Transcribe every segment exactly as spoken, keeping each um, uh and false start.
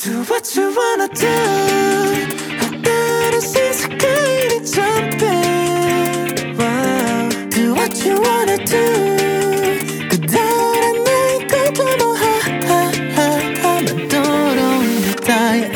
Do what you wanna do 新しい世界にジャンプ Do what you wanna do くだらないこともははははまどろんでたい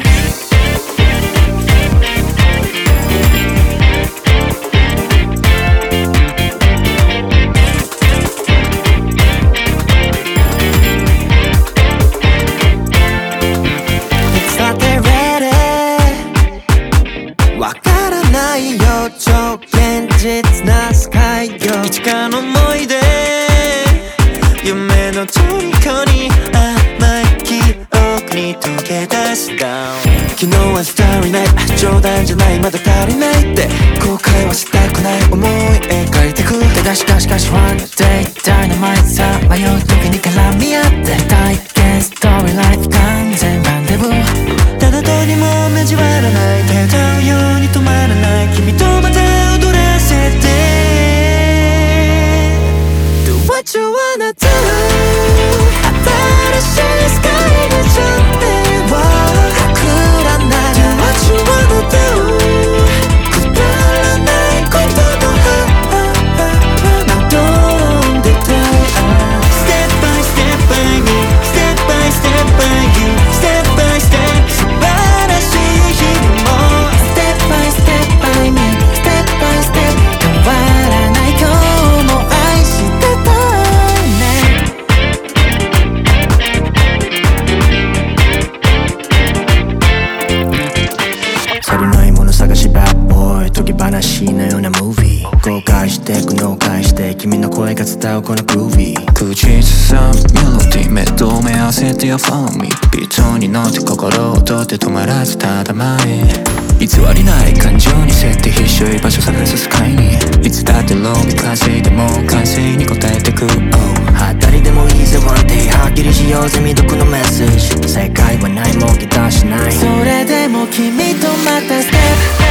超現実な世界よいつかの思い出夢の虜に甘い記憶に溶け出す Down 昨日はスターリーナイト冗談じゃないまだ足りないって後悔はしたくない思い描いてくただしかしかし One day Dynamite さ迷う時に絡み合って体験ストーリーライフ完全ランデブーただどうにも交わらない手伝うように止まらない君とまた踊らせて Do what you wanna do 新しい世界にジャンプくらない Do what you wanna do くだらないこともまどろんでたい Step by step by me Step by step by you Step by step 素晴らしい日々も Step by step by me Step by step 変わらない今日も愛してたいねさりないもの探し Bad boy 解き放しのようなムービー後悔してくの返して君の声が伝うこのグルービー口ずさむメロディー目と目合わせてよ Follow me ビートに乗って心をとって止まらずただ前偽りない感情に設定必死い場所探すスカイにいつだってローに稼いでも完成に応えてく、oh、 はったりでもいいぜ One day はっきりしようぜ未読のメッセージ正解はないもう期待しないそれでも君とまたステップ